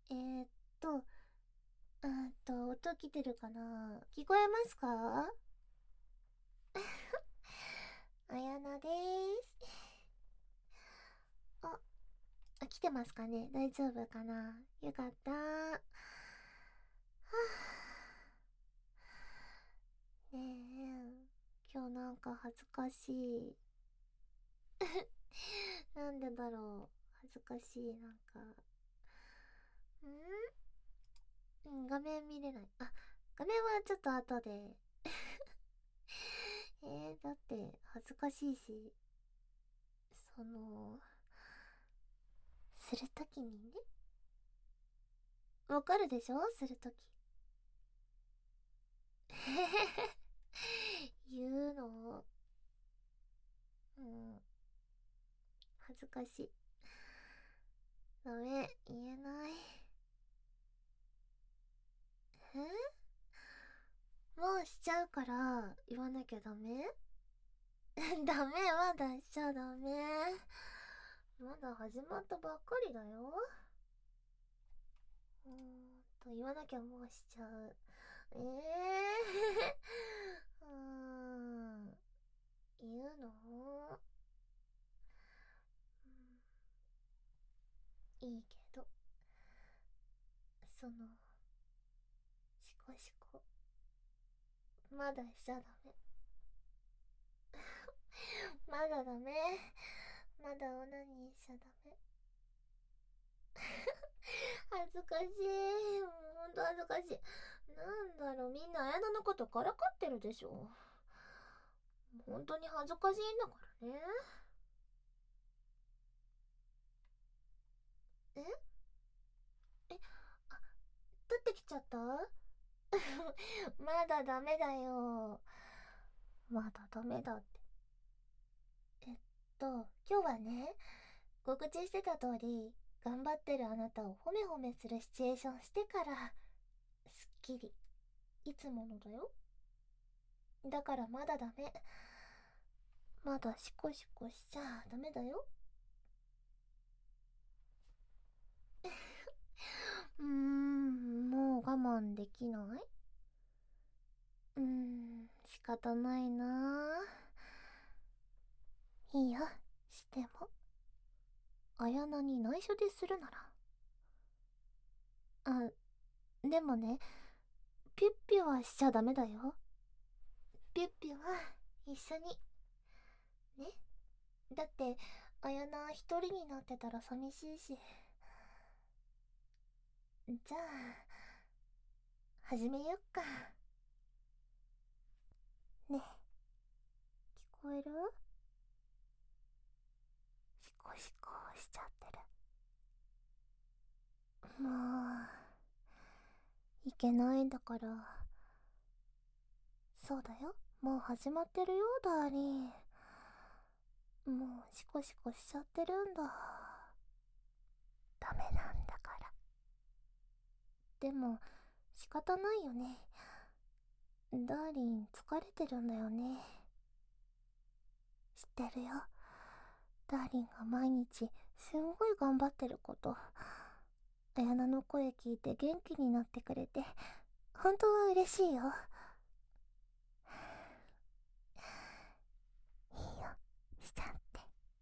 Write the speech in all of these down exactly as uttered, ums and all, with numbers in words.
えーっと、あーっと、音来てるかな？聞こえますか？あやなでーす。あ、あ、来てますかね？大丈夫かな？よかった。はぁ。ねえ、今日なんか恥ずかしい。なんでだろう。恥ずかしい、なんか。んうん、画面見れない。あ、画面はちょっと後で。えー、だって恥ずかしいし、その、するときにね。わかるでしょ？するとき。言うの。うん。恥ずかしい。ダメ、言えない。え、もうしちゃうから言わなきゃダメ？ダメ、まだしちゃダメ。まだ始まったばっかりだよ。うーんと、言わなきゃもうしちゃう。ええー、うーん。言うの？うん、いいけど。その、しこしこ。まだしちゃダメ。まだダメ。まだオナニーしちゃダメ。恥ずかしい。もうほんと恥ずかしい。なんだろう、みんな綾菜のことからかってるでしょ。本当に恥ずかしいんだからね。ええ、あ、取ってきちゃった？まだダメだよ。まだダメだって。えっと、今日はね、告知してた通り、頑張ってるあなたを褒め褒めするシチュエーションしてから、すっきり。いつものだよ。だからまだダメ。まだシコシコしちゃダメだよ。うーん、もう我慢できない？うーん、仕方ないな。いいよ、しても。綾菜に内緒でするなら。あ、でもね、ピュッピュはしちゃダメだよ。ピュッピュは一緒に。ね。だって、綾菜一人になってたら寂しいし。じゃあ、始めよっか。ねえ、聞こえる？シコシコしちゃってる。もう、いけないんだから。そうだよ。もう始まってるよ、ダーリン。もうシコシコしちゃってるんだ。ダメなんだから。でも、仕方ないよね。ダーリン疲れてるんだよね。知ってるよ。ダーリンが毎日すんごい頑張ってること。綾菜の声聞いて元気になってくれて、本当は嬉しいよ。いいよ、しちゃって。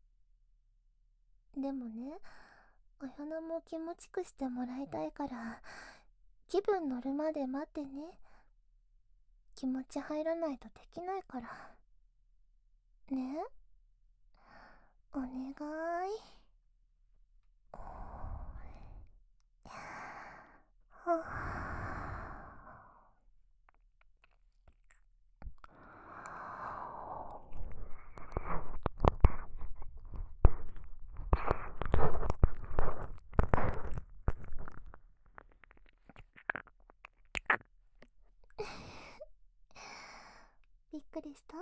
でもね、綾菜も気持ちくしてもらいたいから、気分乗るまで待ってね。気持ち入らないとできないから。ね、お願い。はびっくりした？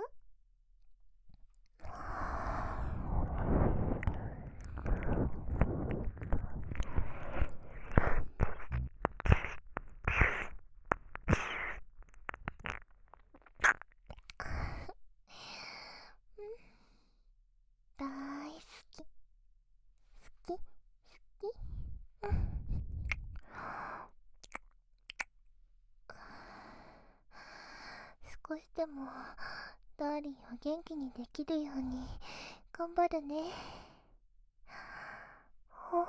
大好き。好き好き。うん。 少しでもダーリンを元気にできるように頑張るね。ほ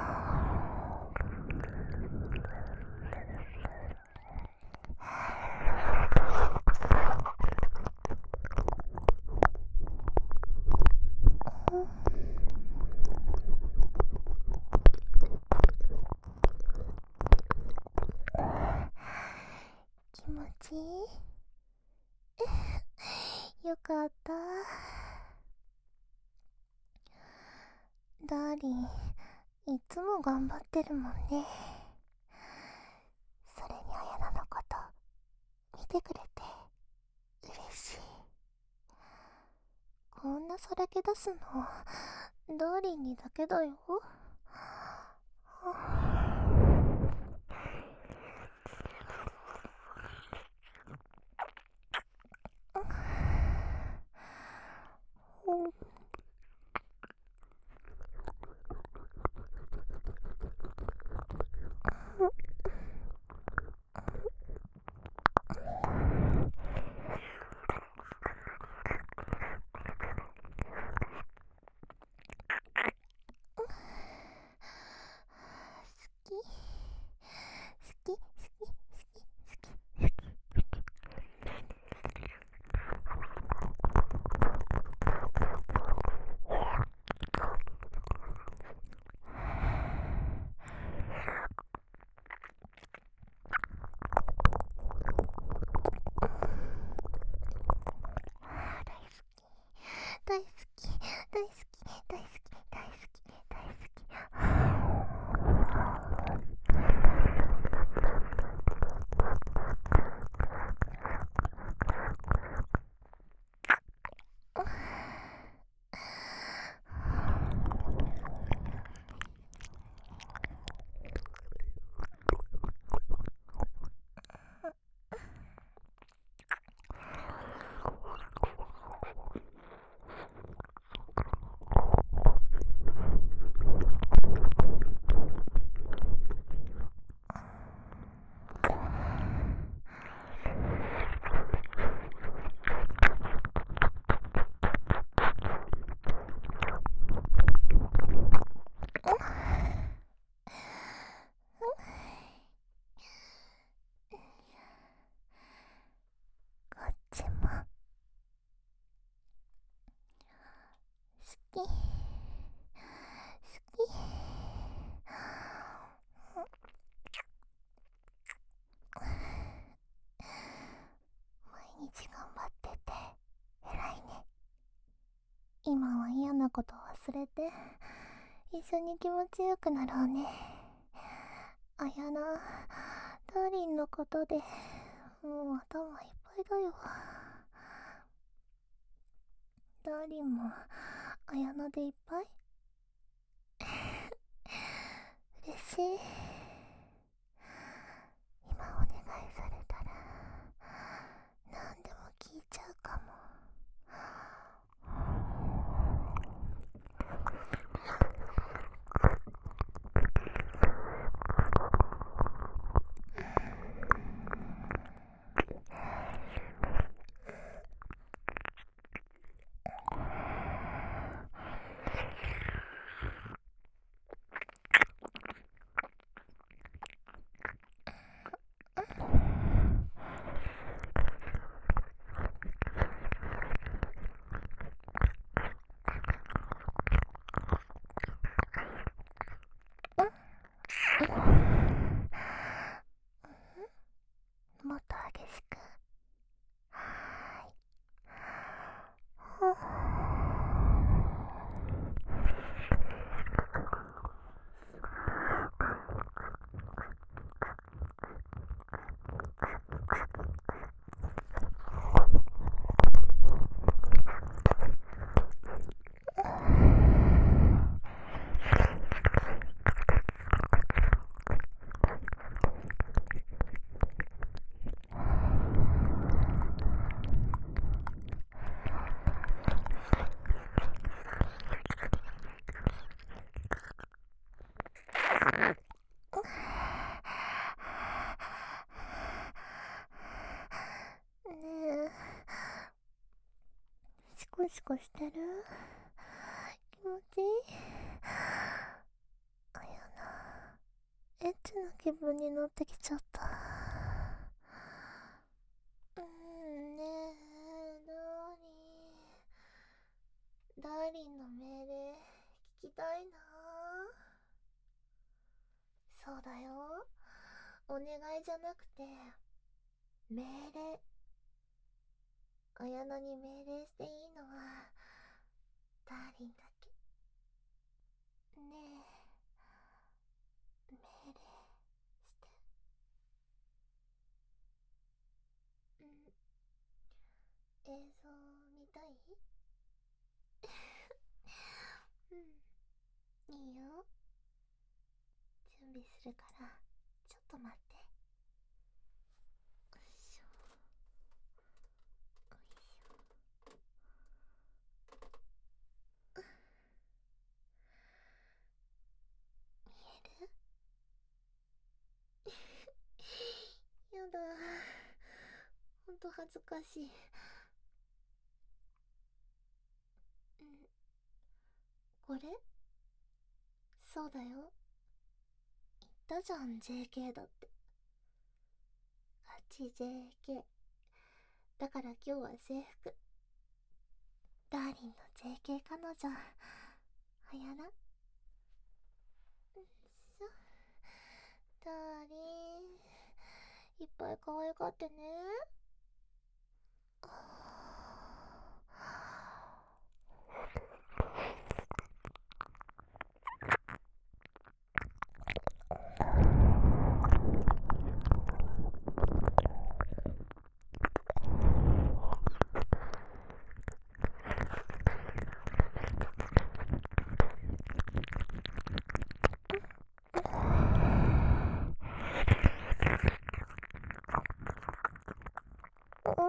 気持ちいいよかった。ダーリンいつも頑張ってるもんね。それにあやなのこと見てくれて嬉しい。こんなさらけ出すのダーリンにだけだよ。大好き大好き大好き大好き大好き大好き。こっちも好き好き。毎日頑張ってて偉いね。今は嫌なこと忘れて一緒に気持ちよくなろうね。あやな、ダーリンのことでもう頭いっぱいだよ。ダーリンもあやなでいっぱい嬉しい。今お願いされたら何でも聞いちゃうかも。 コしてる？気持ちいい？あやな、エッチな気分になってきちゃった。うーん、ねえ、ダーリン。ダーリンの命令、聞きたいな。そうだよ。お願いじゃなくて、命令。綾菜に命令していいのは、ダーリンだけ。ねえ、命令して。うん、映像見たい？うん、いいよ。準備するから、ちょっと待って。よいしょ。よいしょ。見える？やだ。ほんと恥ずかしい。うん。これ？そうだよ。言ったじゃん、ジェーケー だって。ガチ ジェーケー。だから今日は制服。ダーリンの ジェーケー 彼女、あやな。よいしょ。ダーリン、いっぱい可愛がってね。うん。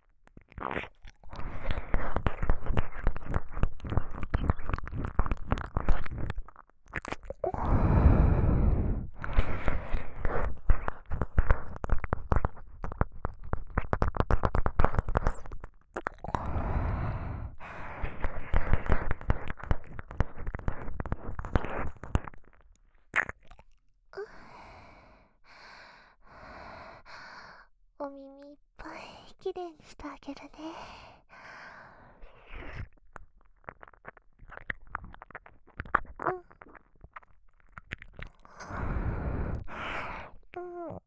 お耳いっぱいきれいにしてあげるね。うん。うん。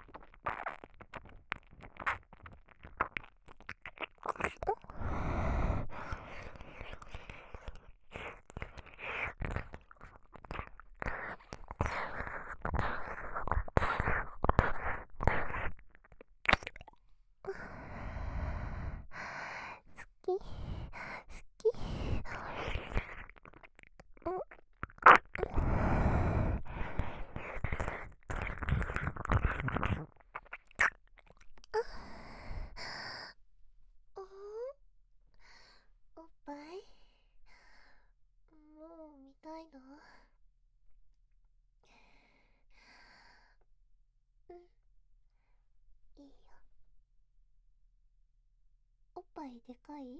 好き？好き？うん。うん。おっぱい？もう見たいの？うん、いいよ。おっぱいでかい？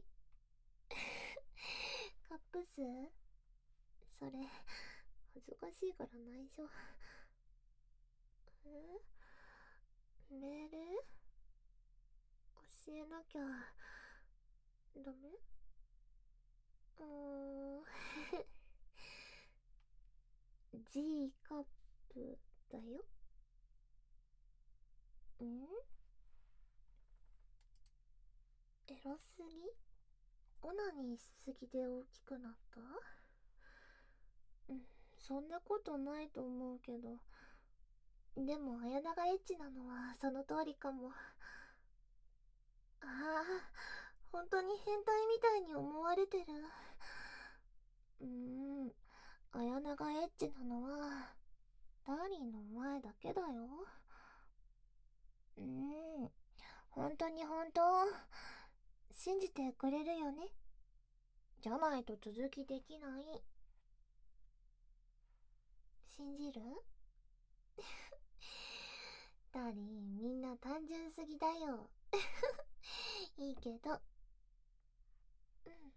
カップ数？それ、恥ずかしいから内緒。え？命令？教えなきゃ、ダメ？うーん。G カップだよ。ん？エロすぎ？オナニーしすぎで大きくなった？うん、そんなことないと思うけど。でも、綾菜がエッチなのはその通りかも。ああ、本当に変態みたいに思われてる。うーん、綾菜がエッチなのは、ダーリンの前だけだよ。うーん、本当に本当、信じてくれるよね。じゃないと続きできない。信じる？ダーリン、みんな単純すぎだよ。いいけど。うん。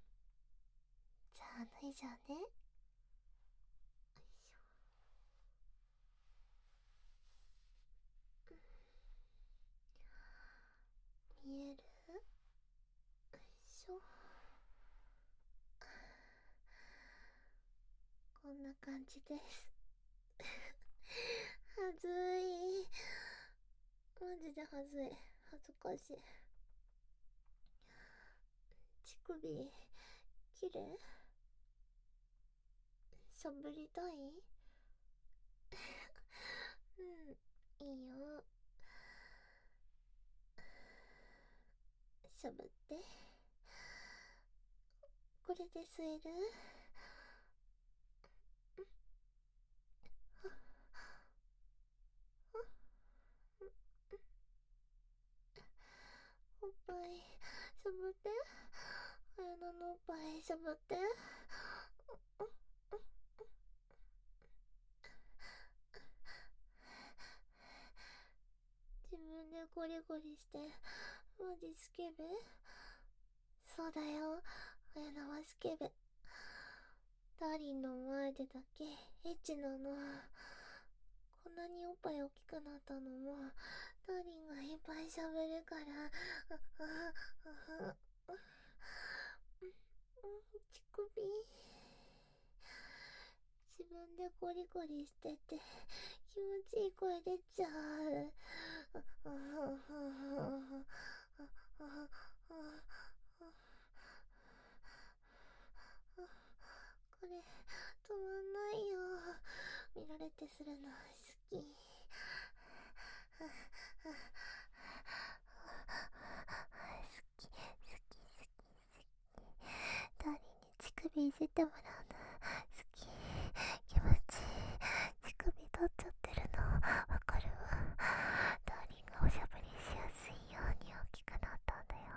ぬいじゃね。よいしょ。見える？よいしょ。こんな感じです。はずい。マジではずい。恥ずかしい。乳首きれい？しゃぶりたい？うん、いいよ。しゃぶって。これで吸える？おっぱいしゃぶって。あやなのおっぱいしゃぶって。自分でゴリゴリしてマジスケベ？そうだよ、あやなはスケベ。ダーリンの前でだけエッチなの。こんなにおっぱい大きくなったのもダーリンがいっぱいしゃべるから。乳首自分でゴリゴリしてて気持ちいい声出ちゃう。これ止まんないよ。見られてするの好き。好き好き好き好き。ダーリンに乳首いじってもらうの好き。気持ちいい。乳首取っちゃってるのわかるわ。ダーリンがおしゃぶりしやすいように大きくなったんだよ。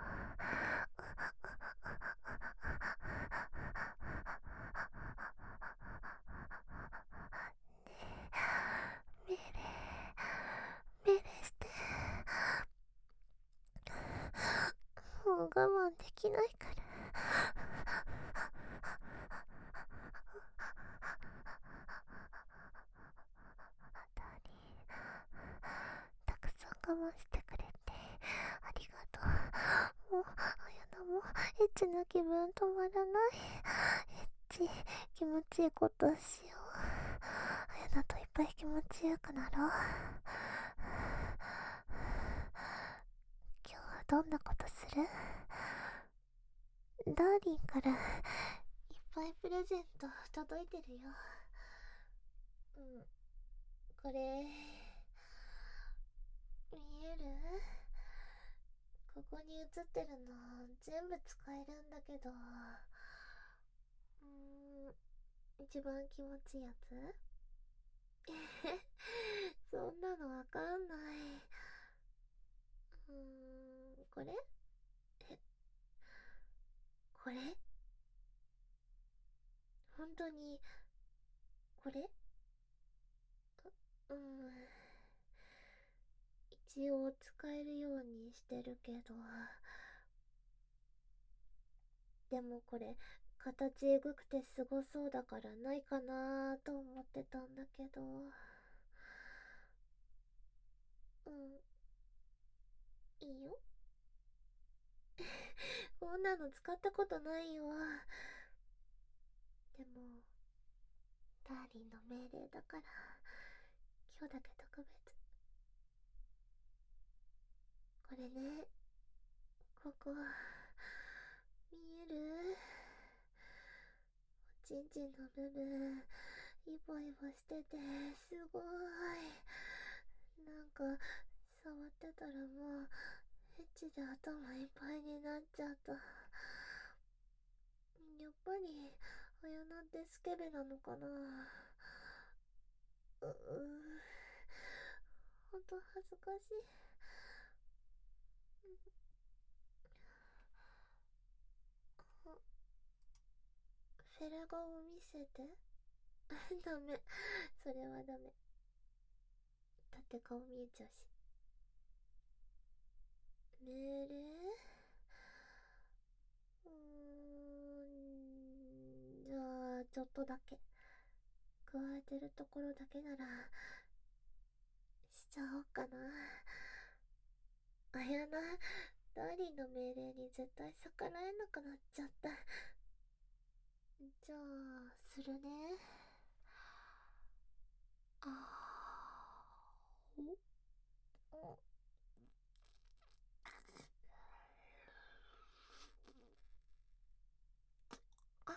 命令命令して。もう我慢できないから。ダーリンたくさん我慢してくれてありがとう。もうあやなもエッチな気分止まらない。エッチ気持ちいいことしよう。あやなといっぱい気持ちよくなろう。今日はどんなことする？ダーリンからいっぱいプレゼント届いてるよ。うん、これ見える？ここに写ってるの全部使えるんだけど、うーん、一番気持ちいいやつ？そんなのわかんない。うーん、これ？え、これ？本当にこれ？うん、一応使えるようにしてるけど、でもこれ形えぐくてすごそうだからないかなーと思ってたんだけど。うん、いいよ。こんなの使ったことないよ。でもダーリンの命令だから今日だけ特別。これね、ここ見える？おちんちんの部分イボイボしててすごい。なんか触ってたらもうエッチで頭いっぱいになっちゃった。やっぱりあやなってスケベなのかな。ううほんと恥ずかしい。フェラ顔見せて。ダメ、それはダメ。だって顔見えちゃうし。命令？うーん、じゃあちょっとだけ加えてるところだけならしちゃおうかな。あやな、ダーリンの命令に絶対逆らえなくなっちゃった。じゃあするね。あーおあ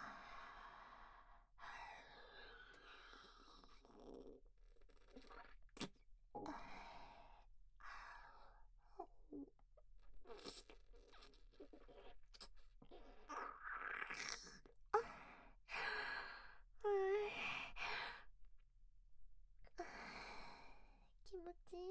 気持ちいい。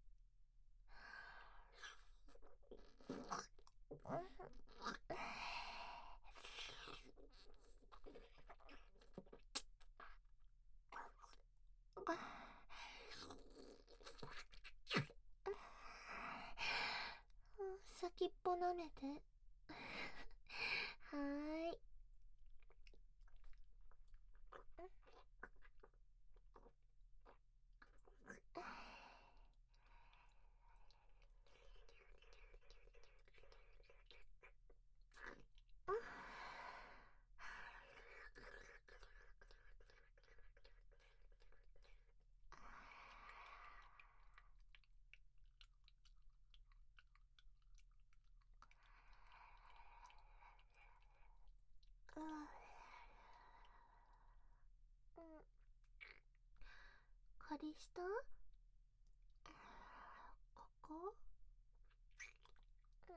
先っぽ舐めて。はーい。うん、借りした？ここ？うん。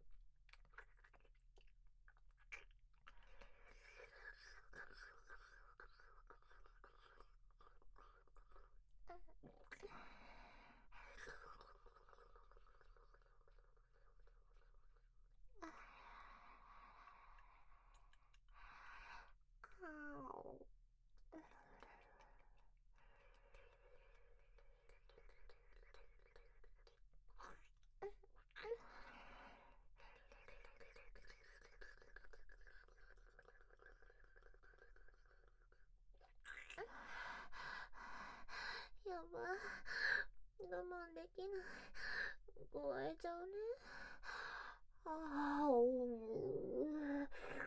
やば、我慢できない。壊れちゃうね。ああ、お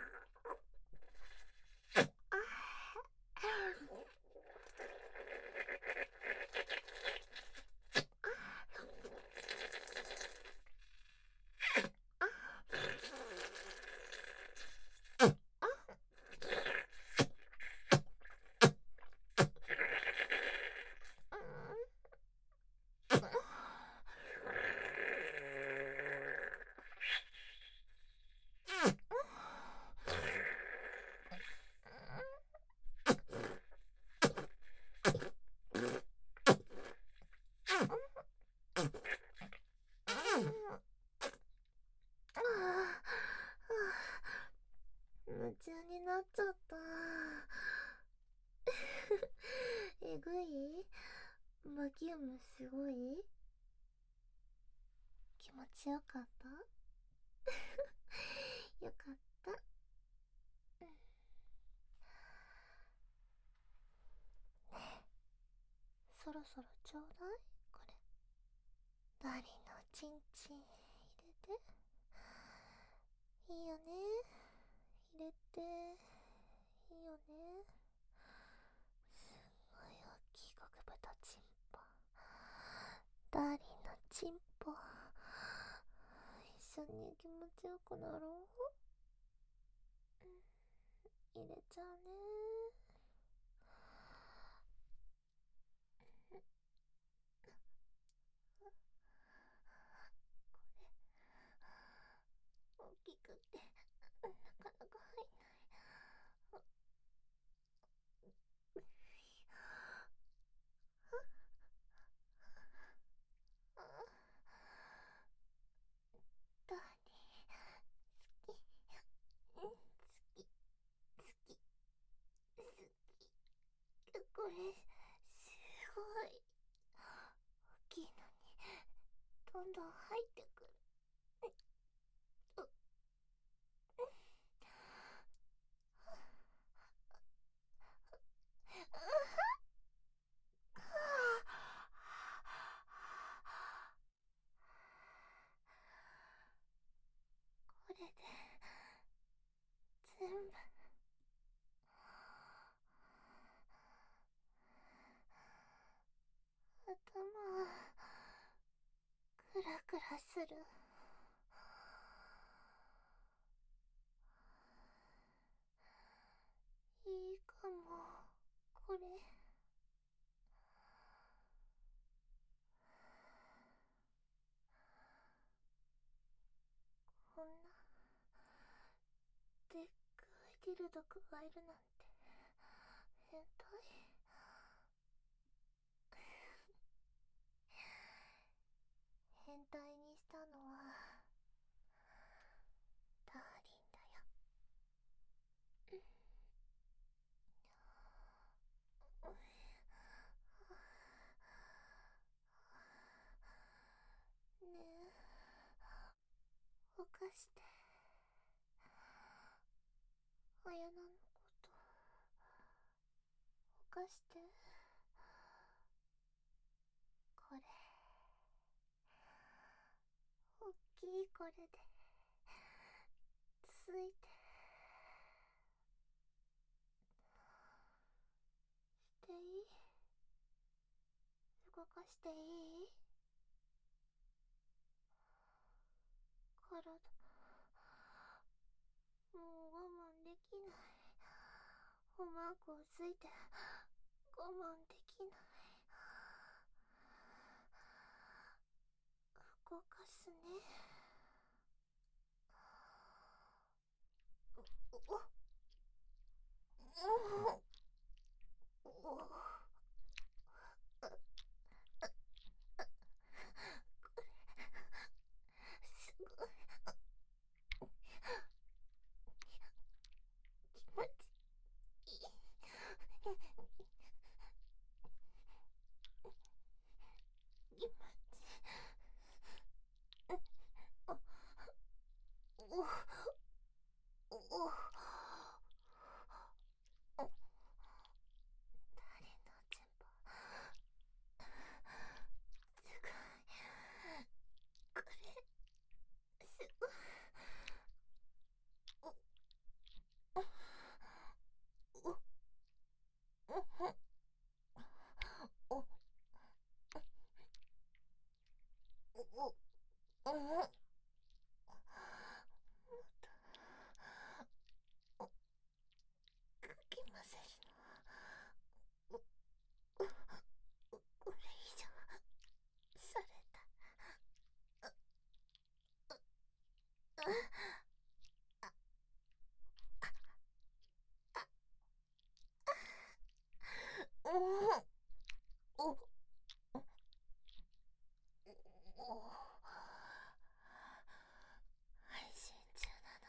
夢中になっちゃった。えぐい？バキュームすごい？気持ちよかった？よかった。そろそろちょうだいこれ。ダーリンのチンチン入れて。いいよね。入れて。いいよね。すごい大きい極豚チンポ。ダーリンのチンポ。一緒に気持ちよくなろう。入れちゃうね。大きくてなかなか入んない。ダーリン好き、うん、好き、好き、好き。これすごい大きいのにどんどん入ってくる。 クラクラする。いいかも、これ。こんなでっかいディルドクがいるなんて変態。変態にしたのはダーリンだよ。ねえ、おかして。あやなのことおかして。これおっきいこれでついてしていい？動かしていい？体もう我慢できない。おまんこをついて我慢できない。動かすね。おおおおお、すごい気持ちいい。気持ちいい。おおおお、誰の全部すごい。これすごい。おおおおおおおお、かき混ぜるの。これ以上された。おおお、配信中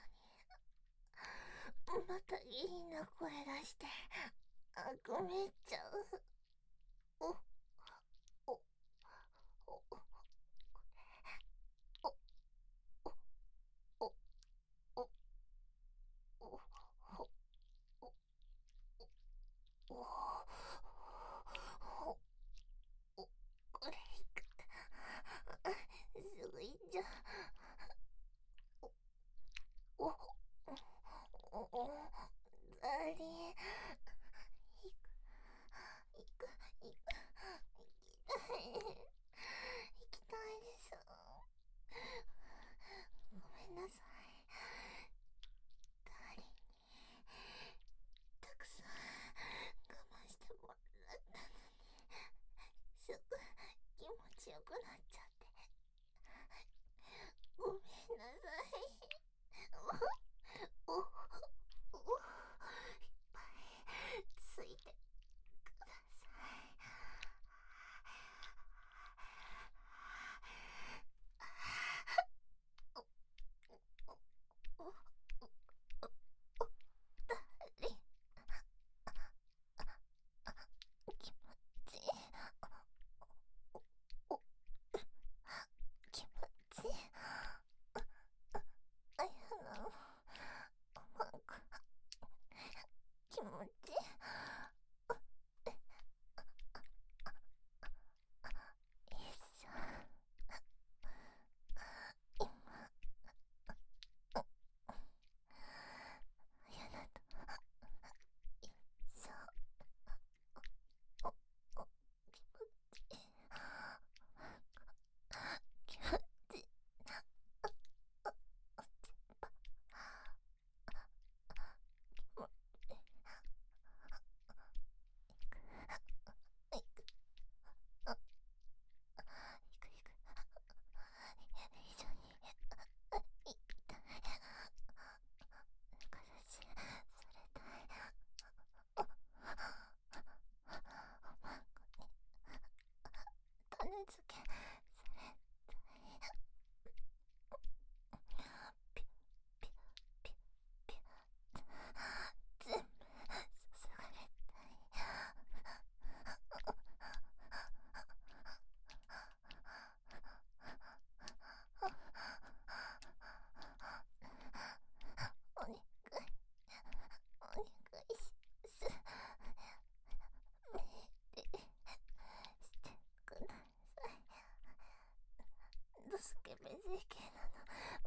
なのにまたいいな声出してあごめんちゃう。おおおおおおおおおおお、これいく。すごいじゃん。おおおお、ダーリン、いく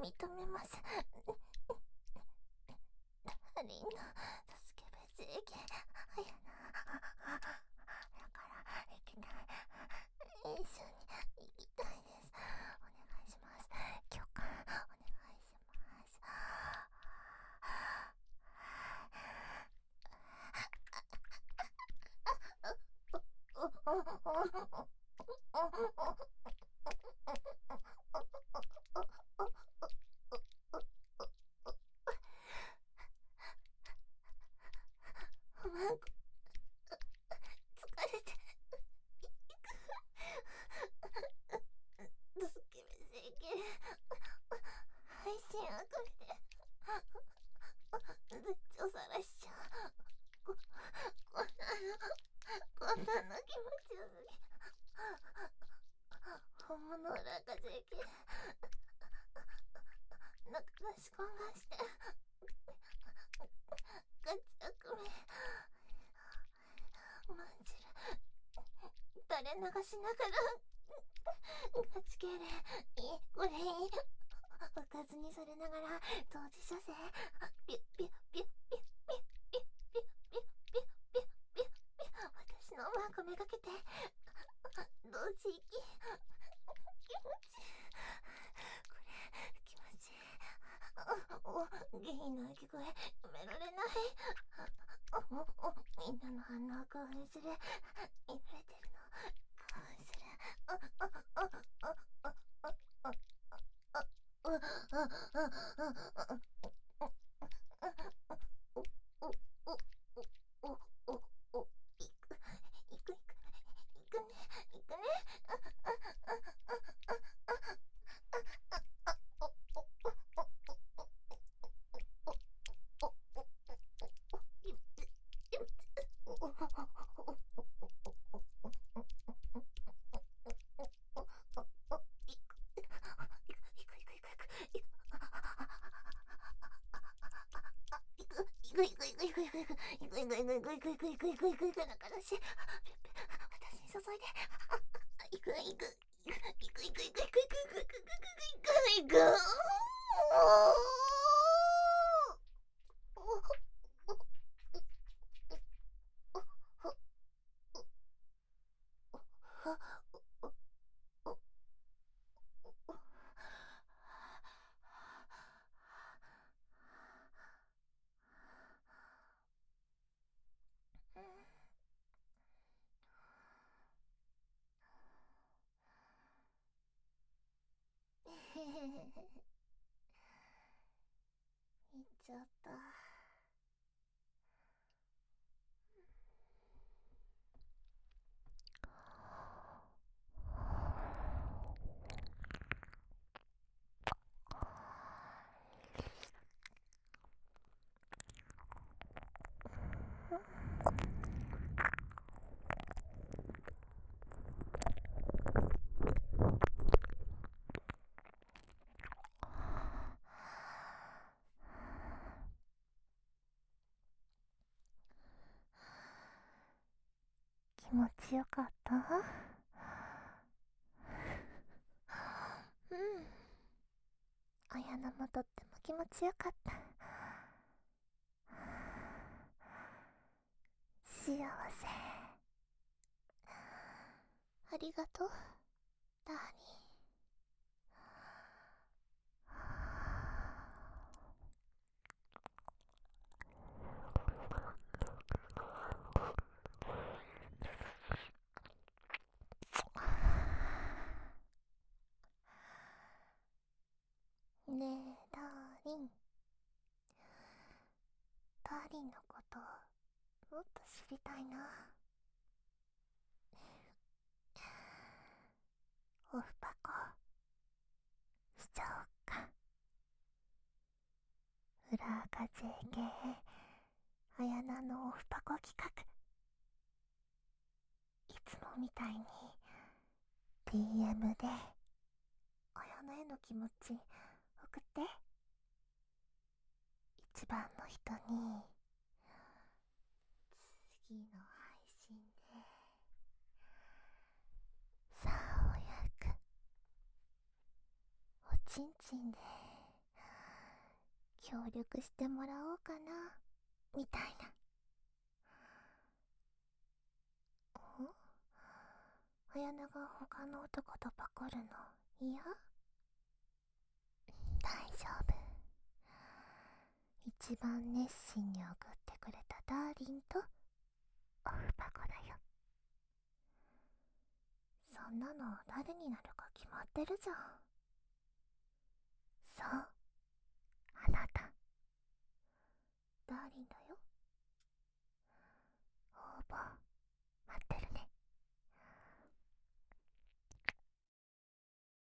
認めます。ダーリンの助けべ正義、あやな。だからいけない。一緒に行きたいです。お願いします。許可お願いします。なんか疲れて助けべ正義、配信アプリで絶頂さらしちゃう。ここんなのこんなの気持ちよすぎ。本物裏が正義、中出しこんがしてガチ悪名まんじる垂れ流しながらガチ敬礼、いいこれいいおかずにされながら当事者性ピュッピュッピュッピュッピュッピュッピュッピュッピュッピュッピュッピュッ、私のマークめがけて同時息、気持ちいい、これ気持ちいい。おゲイの鳴き声やめられない。おおみんなの反応興奮する、揺れてるの興奮する。あああああああああああぐいぐいぐいぐいぐいぐいぐいぐいぐいぐいぐいぐいぐいぐいぐいぐいぐいぐいなからし、私に注いで、いくいくいくいくいくいくいくいくいくいくいくいくいく行っちゃった。気持ちよかった？うん。綾菜もとっても気持ちよかった。幸せ。ありがとう、ダーリン。ねえ、ダーリン。ダーリンのこともっと知りたいな。オフパコしちゃおっか。裏垢 ジェーケー 綾菜のオフパコ企画、いつもみたいに ディーエム で綾菜への気持ち送って。一番の人に次の配信でさあおやくおちんちんで協力してもらおうかなみたいな。ん綾菜が他の男とパコるの嫌？大丈夫。一番熱心に送ってくれたダーリンとオフパコだよ。そんなの誰になるか決まってるじゃん。そう、